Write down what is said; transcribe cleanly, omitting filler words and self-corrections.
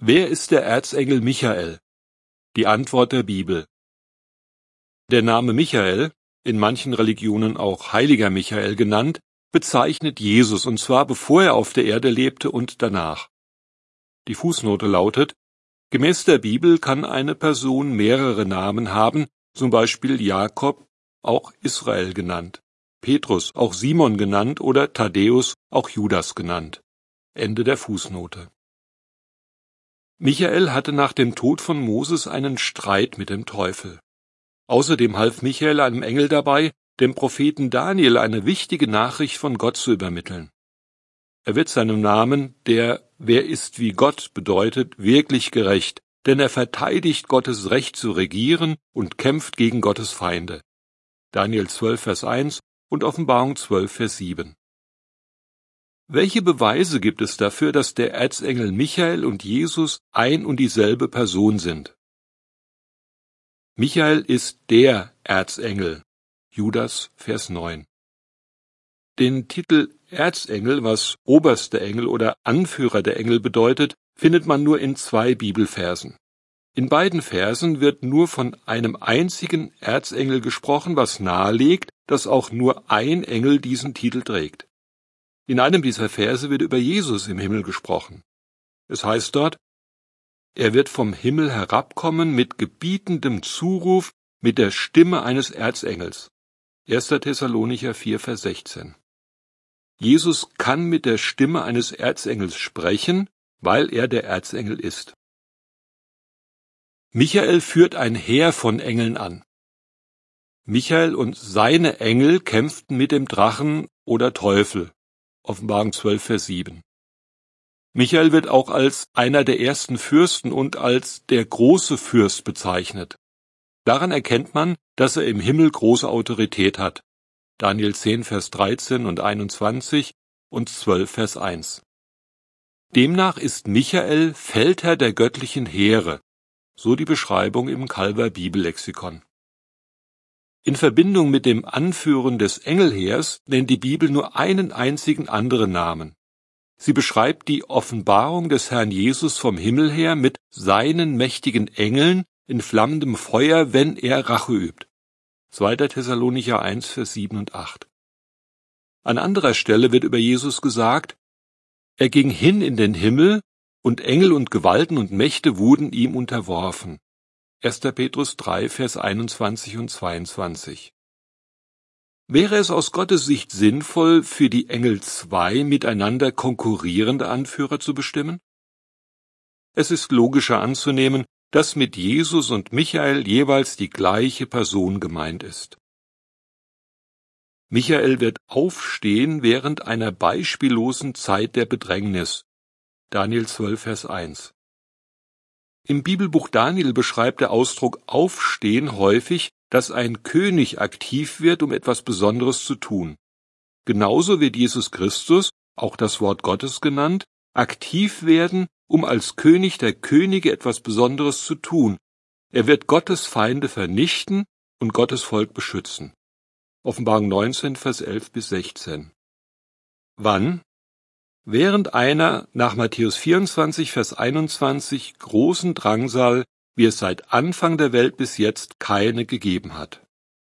Wer ist der Erzengel Michael? Die Antwort der Bibel. Der Name Michael, in manchen Religionen auch Heiliger Michael genannt, bezeichnet Jesus, und zwar bevor er auf der Erde lebte und danach. Die Fußnote lautet: Gemäß der Bibel kann eine Person mehrere Namen haben, zum Beispiel Jakob, auch Israel genannt, Petrus, auch Simon genannt, oder Thaddäus, auch Judas genannt. Ende der Fußnote. Michael hatte nach dem Tod von Moses einen Streit mit dem Teufel. Außerdem half Michael einem Engel dabei, dem Propheten Daniel eine wichtige Nachricht von Gott zu übermitteln. Er wird seinem Namen, der »Wer ist wie Gott« bedeutet, wirklich gerecht, denn er verteidigt Gottes Recht zu regieren und kämpft gegen Gottes Feinde. Daniel 12, Vers 1 und Offenbarung 12, Vers 7. Welche Beweise gibt es dafür, dass der Erzengel Michael und Jesus ein und dieselbe Person sind? Michael ist der Erzengel. Judas, Vers 9. Den Titel Erzengel, was oberster Engel oder Anführer der Engel bedeutet, findet man nur in 2 Bibelversen. In beiden Versen wird nur von einem einzigen Erzengel gesprochen, was nahelegt, dass auch nur ein Engel diesen Titel trägt. In einem dieser Verse wird über Jesus im Himmel gesprochen. Es heißt dort: Er wird vom Himmel herabkommen mit gebietendem Zuruf, mit der Stimme eines Erzengels. 1. Thessalonicher 4, Vers 16. Jesus kann mit der Stimme eines Erzengels sprechen, weil er der Erzengel ist. Michael führt ein Heer von Engeln an. Michael und seine Engel kämpften mit dem Drachen oder Teufel. Offenbarung 12, Vers 7. Michael wird auch als einer der ersten Fürsten und als der große Fürst bezeichnet. Daran erkennt man, dass er im Himmel große Autorität hat. Daniel 10, Vers 13 und 21 und 12, Vers 1. Demnach ist Michael Feldherr der göttlichen Heere, so die Beschreibung im Calver Bibellexikon. In Verbindung mit dem Anführen des Engelheers nennt die Bibel nur einen einzigen anderen Namen. Sie beschreibt die Offenbarung des Herrn Jesus vom Himmel her mit seinen mächtigen Engeln in flammendem Feuer, wenn er Rache übt. 2. Thessalonicher 1, Vers 7 und 8. An anderer Stelle wird über Jesus gesagt: Er ging hin in den Himmel, und Engel und Gewalten und Mächte wurden ihm unterworfen. 1. Petrus 3, Vers 21 und 22. Wäre es aus Gottes Sicht sinnvoll, für die Engel 2 miteinander konkurrierende Anführer zu bestimmen? Es ist logischer anzunehmen, dass mit Jesus und Michael jeweils die gleiche Person gemeint ist. Michael wird aufstehen während einer beispiellosen Zeit der Bedrängnis. Daniel 12, Vers 1. Im Bibelbuch Daniel beschreibt der Ausdruck Aufstehen häufig, dass ein König aktiv wird, um etwas Besonderes zu tun. Genauso wird Jesus Christus, auch das Wort Gottes genannt, aktiv werden, um als König der Könige etwas Besonderes zu tun. Er wird Gottes Feinde vernichten und Gottes Volk beschützen. Offenbarung 19, Vers 11 bis 16. Wann? Während einer, nach Matthäus 24, Vers 21, großen Drangsal, wie es seit Anfang der Welt bis jetzt keine gegeben hat.